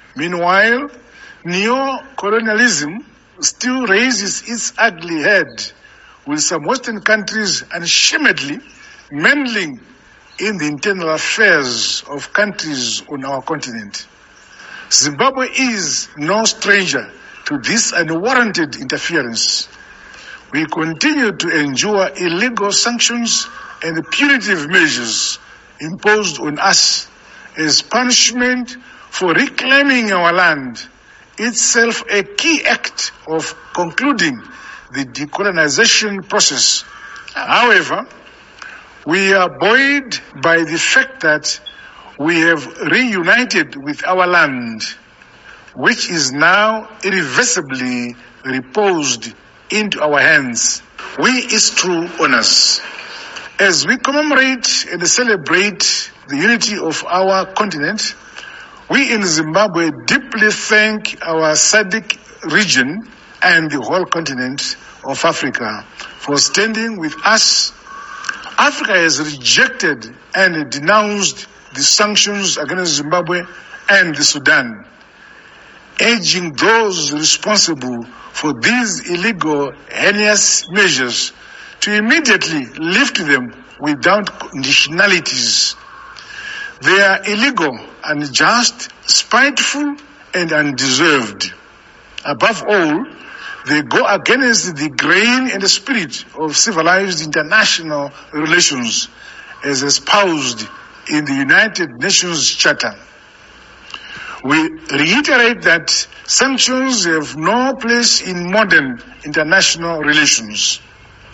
Meanwhile, neo-colonialism still raises its ugly head, with some Western countries unashamedly meddling in the internal affairs of countries on our continent. Zimbabwe is no stranger to this unwarranted interference. We continue to endure illegal sanctions and punitive measures imposed on us as punishment for reclaiming our land, itself a key act of concluding the decolonization process. However, we are buoyed by the fact that we have reunited with our land, which is now irreversibly reposed into our hands. We its true honors. As we commemorate and celebrate the unity of our continent, we in Zimbabwe deeply thank our SADC region and the whole continent of Africa for standing with us. Africa has rejected and denounced the sanctions against Zimbabwe and the Sudan, urging those responsible for these illegal, heinous measures to immediately lift them without conditionalities. They are illegal, unjust, spiteful, and undeserved. Above all, they go against the grain and the spirit of civilized international relations as espoused in the United Nations Charter. We reiterate that sanctions have no place in modern international relations.